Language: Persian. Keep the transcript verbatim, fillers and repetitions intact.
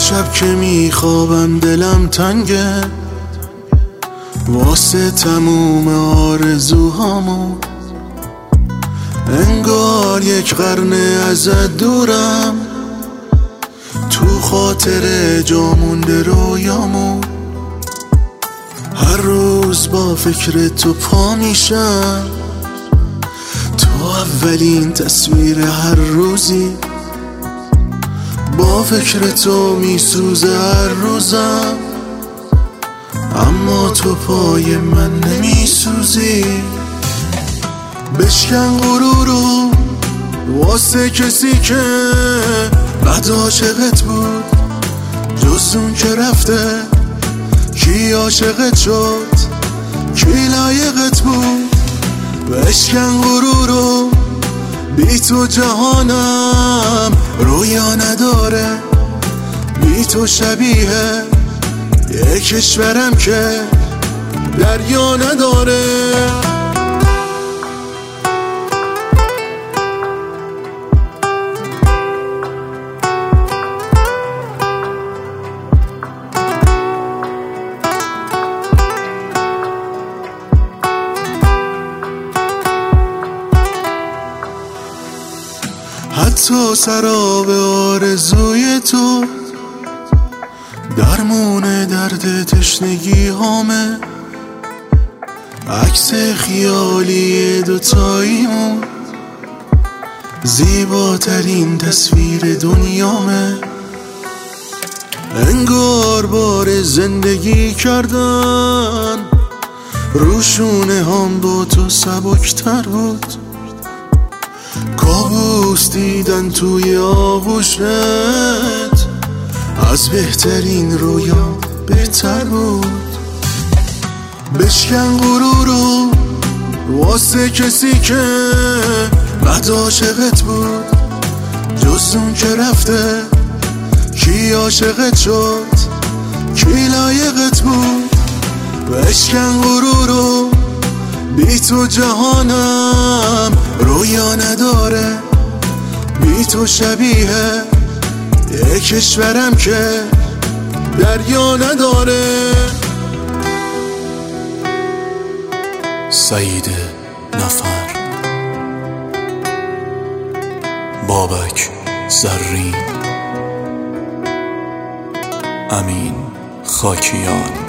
شب که میخوابم دلم تنگه واسه تموم آرزوهامو، انگار یک قرن ازت دورم، تو خاطر جا مونده رویامو. هر روز با فکر تو پا میشم، تو اولین تصویر هر روزی، با فکر تو میسوزه هر روزم، اما تو پای من نمیسوزی. بشکن غرورو واسه کسی که بد عاشقت بود، جز اون که رفته کی عاشقت شد، کی لایقت بود. بشکن غرورو بی تو جهانم رویا نداره، بی تو شبیه یک کشورم که دریا نداره. حتی سراب آرزوی تو درمون درد تشنگی هامه، عکس خیالی دوتاییمون زیباترین تصویر دنیامه. انگار بار زندگی کردن روشونه هم با تو سبکتر بود، کابوس دیدن توی آغوشت از بهترین رویا بهتر بود. بشکن غرورو واسه کسی که بد عاشقت بود، جز اون که رفته کی عاشقت شد، کی لایقت بود. بشکن غرورو بی تو جهانم رویا نداره، بی تو شبیه یک کشورم که دریا نداره. سعید نفر، بابک زرین، امین خاکیان.